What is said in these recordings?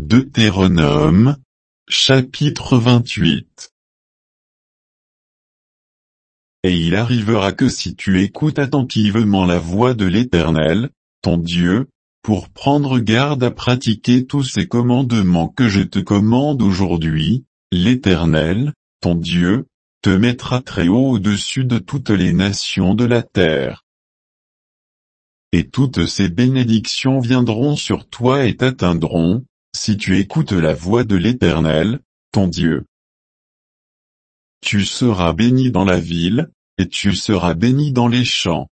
Deutéronome, chapitre 28. Et il arrivera que si tu écoutes attentivement la voix de l'Éternel, ton Dieu, pour prendre garde à pratiquer tous ces commandements que je te commande aujourd'hui, l'Éternel, ton Dieu, te mettra très haut au-dessus de toutes les nations de la terre. Et toutes ces bénédictions viendront sur toi et t'atteindront, si tu écoutes la voix de l'Éternel, ton Dieu. Tu seras béni dans la ville, et tu seras béni dans les champs.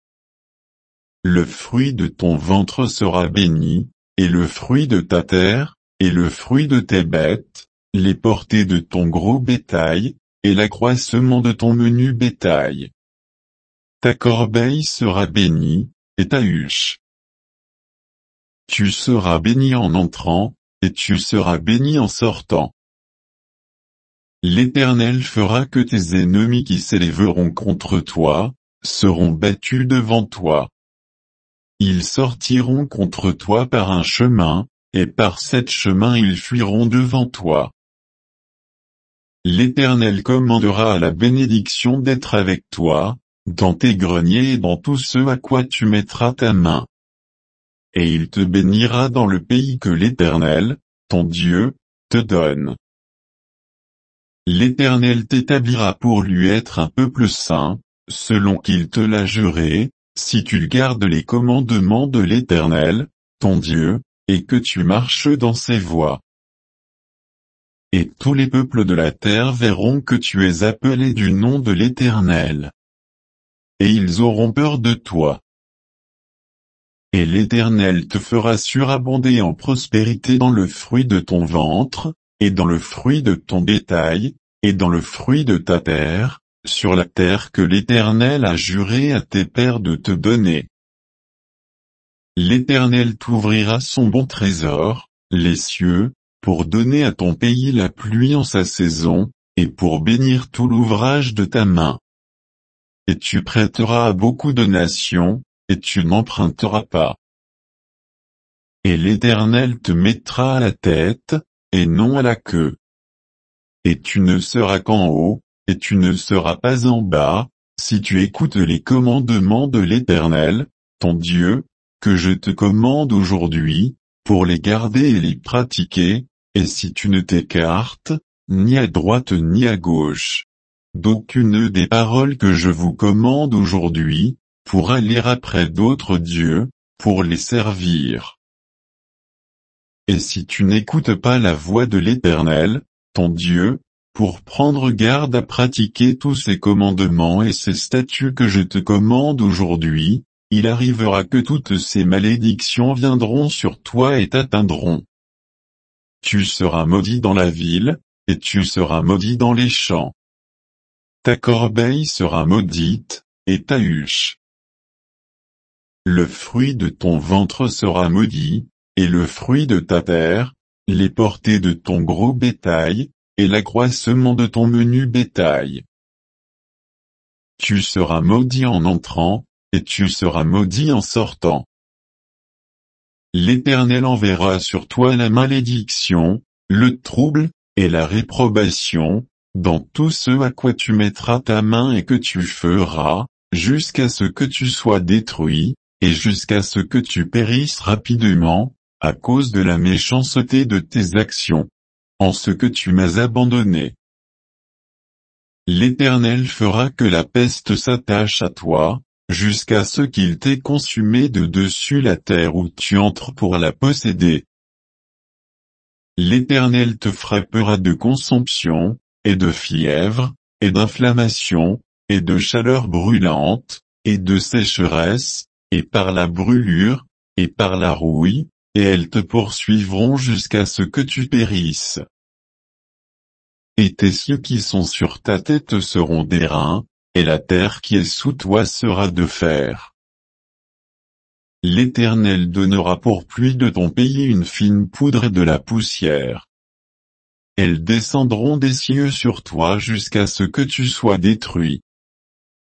Le fruit de ton ventre sera béni, et le fruit de ta terre, et le fruit de tes bêtes, les portées de ton gros bétail, et l'accroissement de ton menu bétail. Ta corbeille sera bénie, et ta huche. Tu seras béni en entrant, et tu seras béni en sortant. L'Éternel fera que tes ennemis qui s'élèveront contre toi, seront battus devant toi. Ils sortiront contre toi par un chemin, et par sept chemins ils fuiront devant toi. L'Éternel commandera à la bénédiction d'être avec toi, dans tes greniers et dans tout ce à quoi tu mettras ta main. Et il te bénira dans le pays que l'Éternel, ton Dieu, te donne. L'Éternel t'établira pour lui être un peuple saint, selon qu'il te l'a juré, si tu gardes les commandements de l'Éternel, ton Dieu, et que tu marches dans ses voies. Et tous les peuples de la terre verront que tu es appelé du nom de l'Éternel. Et ils auront peur de toi. Et l'Éternel te fera surabonder en prospérité dans le fruit de ton ventre, et dans le fruit de ton bétail, et dans le fruit de ta terre, sur la terre que l'Éternel a juré à tes pères de te donner. L'Éternel t'ouvrira son bon trésor, les cieux, pour donner à ton pays la pluie en sa saison, et pour bénir tout l'ouvrage de ta main. Et tu prêteras à beaucoup de nations, et tu n'emprunteras pas. Et l'Éternel te mettra à la tête, et non à la queue. Et tu ne seras qu'en haut, et tu ne seras pas en bas, si tu écoutes les commandements de l'Éternel, ton Dieu, que je te commande aujourd'hui, pour les garder et les pratiquer, et si tu ne t'écartes, ni à droite ni à gauche, d'aucune des paroles que je vous commande aujourd'hui, pour aller après d'autres dieux, pour les servir. Et si tu n'écoutes pas la voix de l'Éternel, ton Dieu, pour prendre garde à pratiquer tous ces commandements et ces statuts que je te commande aujourd'hui, il arrivera que toutes ces malédictions viendront sur toi et t'atteindront. Tu seras maudit dans la ville, et tu seras maudit dans les champs. Ta corbeille sera maudite, et ta huche. Le fruit de ton ventre sera maudit, et le fruit de ta terre, les portées de ton gros bétail, et l'accroissement de ton menu bétail. Tu seras maudit en entrant, et tu seras maudit en sortant. L'Éternel enverra sur toi la malédiction, le trouble, et la réprobation, dans tout ce à quoi tu mettras ta main et que tu feras, jusqu'à ce que tu sois détruit, et jusqu'à ce que tu périsses rapidement, à cause de la méchanceté de tes actions, en ce que tu m'as abandonné. L'Éternel fera que la peste s'attache à toi, jusqu'à ce qu'il t'ait consumé de dessus la terre où tu entres pour la posséder. L'Éternel te frappera de consomption, et de fièvre, et d'inflammation, et de chaleur brûlante, et de sécheresse, et par la brûlure, et par la rouille, et elles te poursuivront jusqu'à ce que tu périsses. Et tes cieux qui sont sur ta tête seront d'airain, et la terre qui est sous toi sera de fer. L'Éternel donnera pour pluie de ton pays une fine poudre et de la poussière. Elles descendront des cieux sur toi jusqu'à ce que tu sois détruit.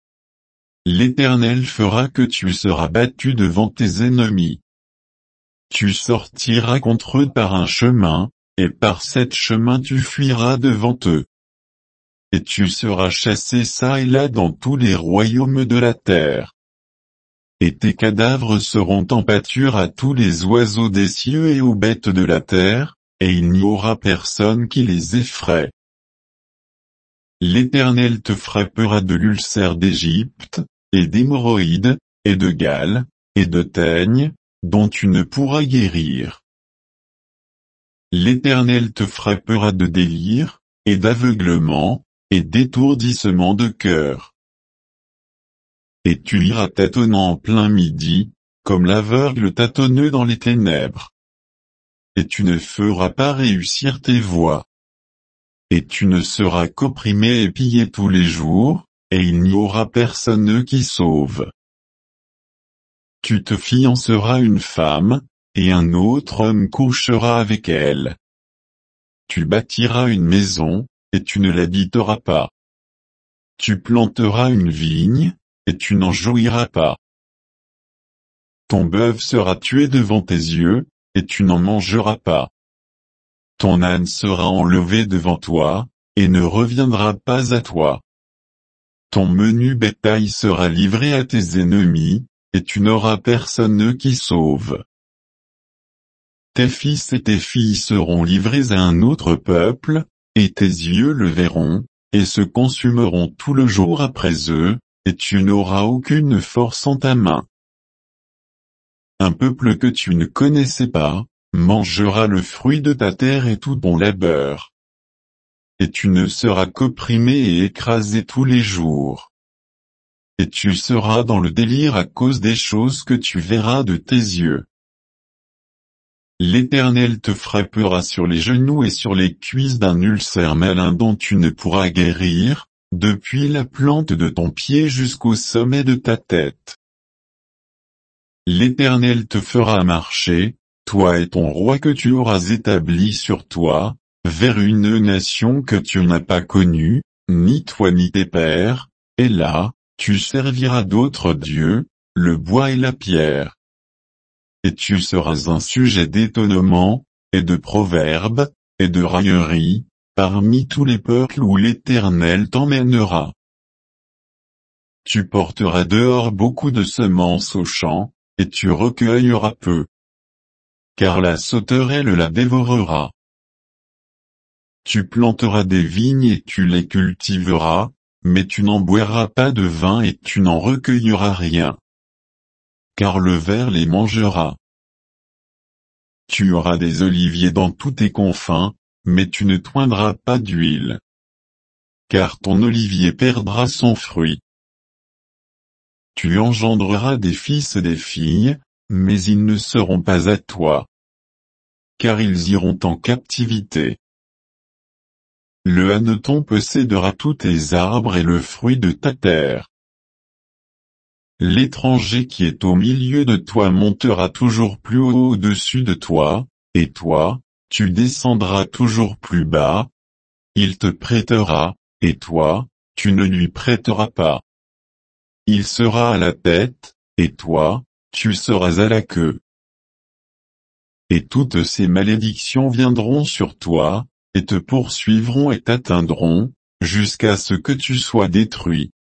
L'Éternel fera que tu seras battu devant tes ennemis. Tu sortiras contre eux par un chemin, et par cet chemin tu fuiras devant eux. Et tu seras chassé çà et là dans tous les royaumes de la terre. Et tes cadavres seront en pâture à tous les oiseaux des cieux et aux bêtes de la terre, et il n'y aura personne qui les effraie. L'Éternel te frappera de l'ulcère d'Égypte, et d'hémorroïdes, et de gale, et de teigne, dont tu ne pourras guérir. L'Éternel te frappera de délire, et d'aveuglement, et d'étourdissement de cœur. Et tu iras tâtonnant en plein midi, comme l'aveugle tâtonneux dans les ténèbres. Et tu ne feras pas réussir tes voies. Et tu ne seras qu'opprimé et pillé tous les jours, et il n'y aura personne qui sauve. Tu te fianceras une femme, et un autre homme couchera avec elle. Tu bâtiras une maison, et tu ne l'habiteras pas. Tu planteras une vigne, et tu n'en jouiras pas. Ton bœuf sera tué devant tes yeux, et tu n'en mangeras pas. Ton âne sera enlevé devant toi, et ne reviendra pas à toi. Ton menu bétail sera livré à tes ennemis, et tu n'auras personne qui sauve. Tes fils et tes filles seront livrés à un autre peuple, et tes yeux le verront, et se consumeront tout le jour après eux, et tu n'auras aucune force en ta main. Un peuple que tu ne connaissais pas, mangera le fruit de ta terre et tout ton labeur. Et tu ne seras qu'opprimé et écrasé tous les jours. Et tu seras dans le délire à cause des choses que tu verras de tes yeux. L'Éternel te frappera sur les genoux et sur les cuisses d'un ulcère malin dont tu ne pourras guérir, depuis la plante de ton pied jusqu'au sommet de ta tête. L'Éternel te fera marcher, toi et ton roi que tu auras établi sur toi, vers une nation que tu n'as pas connue, ni toi ni tes pères, et là, tu serviras d'autres dieux, le bois et la pierre. Et tu seras un sujet d'étonnement, et de proverbes, et de raillerie, parmi tous les peuples où l'Éternel t'emmènera. Tu porteras dehors beaucoup de semences au champ, et tu recueilleras peu. Car la sauterelle la dévorera. Tu planteras des vignes et tu les cultiveras, mais tu n'en boiras pas de vin et tu n'en recueilleras rien. Car le ver les mangera. Tu auras des oliviers dans tous tes confins, mais tu ne toindras pas d'huile. Car ton olivier perdra son fruit. Tu engendreras des fils et des filles, mais ils ne seront pas à toi. Car ils iront en captivité. Le hanneton possédera tous tes arbres et le fruit de ta terre. L'étranger qui est au milieu de toi montera toujours plus haut au-dessus de toi, et toi, tu descendras toujours plus bas. Il te prêtera, et toi, tu ne lui prêteras pas. Il sera à la tête, et toi, tu seras à la queue. Et toutes ces malédictions viendront sur toi, et te poursuivront et t'atteindront, jusqu'à ce que tu sois détruit.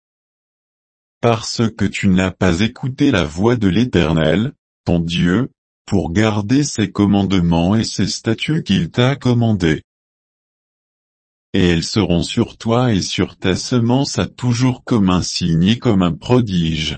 Parce que tu n'as pas écouté la voix de l'Éternel, ton Dieu, pour garder ses commandements et ses statuts qu'il t'a commandés. Et elles seront sur toi et sur ta semence à toujours comme un signe et comme un prodige.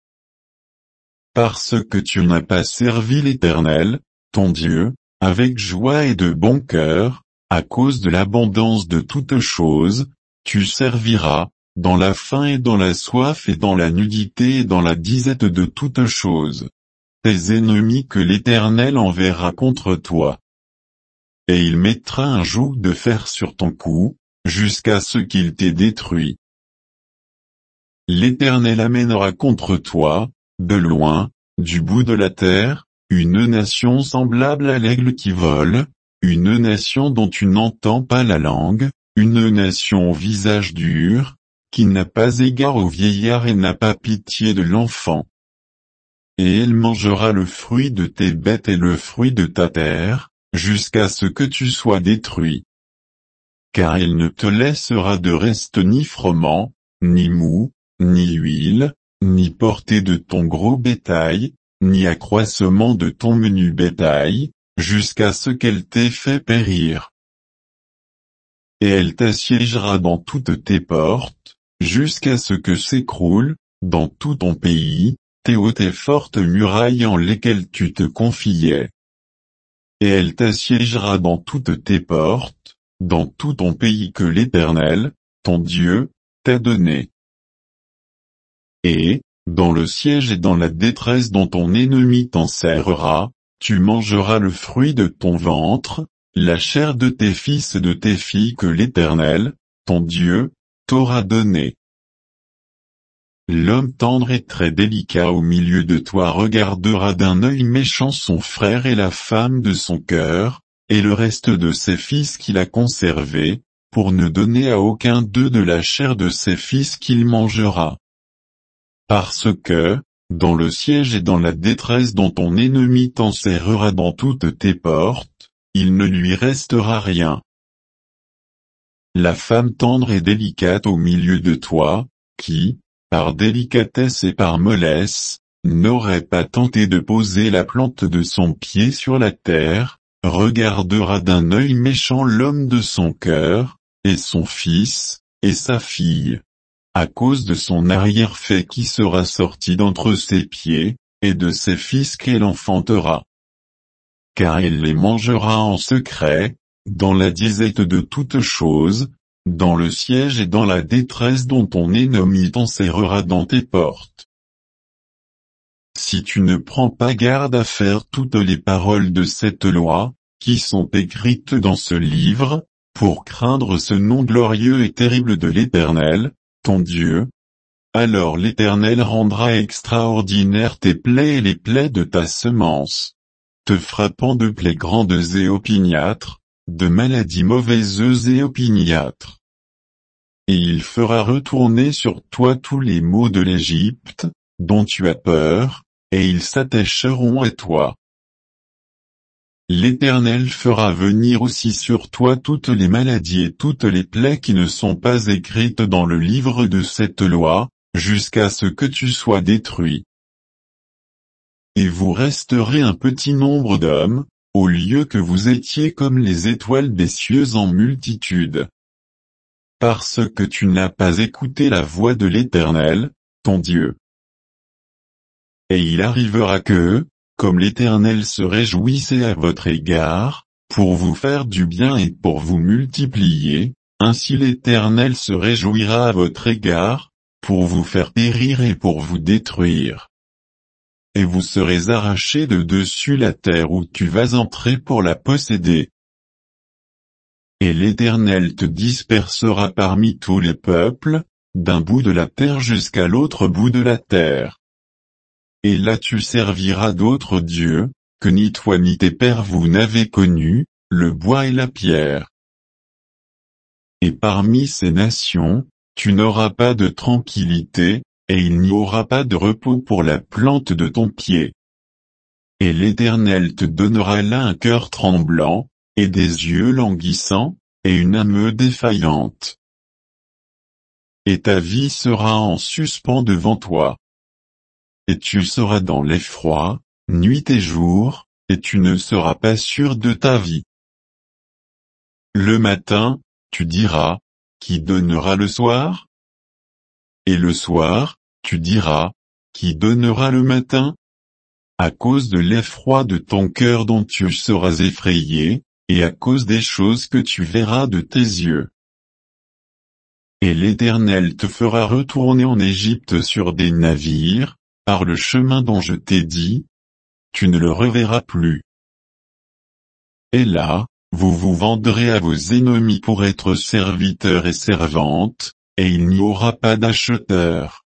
Parce que tu n'as pas servi l'Éternel, ton Dieu, avec joie et de bon cœur, à cause de l'abondance de toutes choses, tu serviras, dans la faim et dans la soif et dans la nudité et dans la disette de toutes choses, tes ennemis que l'Éternel enverra contre toi. Et il mettra un joug de fer sur ton cou, jusqu'à ce qu'il t'ait détruit. L'Éternel amènera contre toi, de loin, du bout de la terre, une nation semblable à l'aigle qui vole, une nation dont tu n'entends pas la langue, une nation au visage dur, qui n'a pas égard au vieillard et n'a pas pitié de l'enfant. et elle mangera le fruit de tes bêtes et le fruit de ta terre, jusqu'à ce que tu sois détruit. Car elle ne te laissera de reste ni froment, ni mou, ni huile, ni portée de ton gros bétail, ni accroissement de ton menu bétail, jusqu'à ce qu'elle t'ait fait périr. Et elle t'assiégera dans toutes tes portes, jusqu'à ce que s'écroulent, dans tout ton pays, tes hautes et fortes murailles en lesquelles tu te confiais. Et elle t'assiégera dans toutes tes portes, dans tout ton pays que l'Éternel, ton Dieu, t'a donné. Et, dans le siège et dans la détresse dont ton ennemi t'enserrera, tu mangeras le fruit de ton ventre, la chair de tes fils et de tes filles que l'Éternel, ton Dieu, t'aura donné. L'homme tendre et très délicat au milieu de toi regardera d'un œil méchant son frère et la femme de son cœur, et le reste de ses fils qu'il a conservés, pour ne donner à aucun d'eux de la chair de ses fils qu'il mangera. Parce que, dans le siège et dans la détresse dont ton ennemi t'enserrera dans toutes tes portes, il ne lui restera rien. La femme tendre et délicate au milieu de toi, qui, par délicatesse et par mollesse, n'aurait pas tenté de poser la plante de son pied sur la terre, regardera d'un œil méchant l'homme de son cœur, et son fils, et sa fille, à cause de son arrière-fait qui sera sorti d'entre ses pieds, et de ses fils qu'elle enfantera. Car elle les mangera en secret, dans la disette de toutes choses, dans le siège et dans la détresse dont ton ennemi t'enserrera dans tes portes. Si tu ne prends pas garde à faire toutes les paroles de cette loi, qui sont écrites dans ce livre, pour craindre ce nom glorieux et terrible de l'Éternel, ton Dieu, alors l'Éternel rendra extraordinaires tes plaies et les plaies de ta semence, te frappant de plaies grandes et opiniâtres, de maladies mauvaises et opiniâtres. Et il fera retourner sur toi tous les maux de l'Égypte, dont tu as peur, et ils s'attacheront à toi. L'Éternel fera venir aussi sur toi toutes les maladies et toutes les plaies qui ne sont pas écrites dans le livre de cette loi, jusqu'à ce que tu sois détruit. Et vous resterez un petit nombre d'hommes, au lieu que vous étiez comme les étoiles des cieux en multitude. Parce que tu n'as pas écouté la voix de l'Éternel, ton Dieu. Et il arrivera que, comme l'Éternel se réjouissait à votre égard, pour vous faire du bien et pour vous multiplier, ainsi l'Éternel se réjouira à votre égard, pour vous faire périr et pour vous détruire. Et vous serez arrachés de dessus la terre où tu vas entrer pour la posséder. Et l'Éternel te dispersera parmi tous les peuples, d'un bout de la terre jusqu'à l'autre bout de la terre. Et là tu serviras d'autres dieux, que ni toi ni tes pères vous n'avez connus, le bois et la pierre. Et parmi ces nations, tu n'auras pas de tranquillité, et il n'y aura pas de repos pour la plante de ton pied. Et l'Éternel te donnera là un cœur tremblant, et des yeux languissants, et une âme défaillante. Et ta vie sera en suspens devant toi. Et tu seras dans l'effroi, nuit et jour, et tu ne seras pas sûr de ta vie. Le matin, tu diras, qui donnera le soir? Et le soir, tu diras, qui donnera le matin? À cause de l'effroi de ton cœur dont tu seras effrayé, et à cause des choses que tu verras de tes yeux. Et l'Éternel te fera retourner en Égypte sur des navires, par le chemin dont je t'ai dit, tu ne le reverras plus. Et là, vous vous vendrez à vos ennemis pour être serviteurs et servantes, et il n'y aura pas d'acheteurs.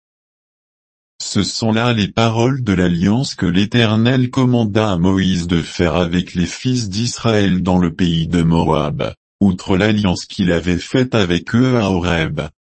Ce sont là les paroles de l'alliance que l'Éternel commanda à Moïse de faire avec les fils d'Israël dans le pays de Moab, outre l'alliance qu'il avait faite avec eux à Horeb.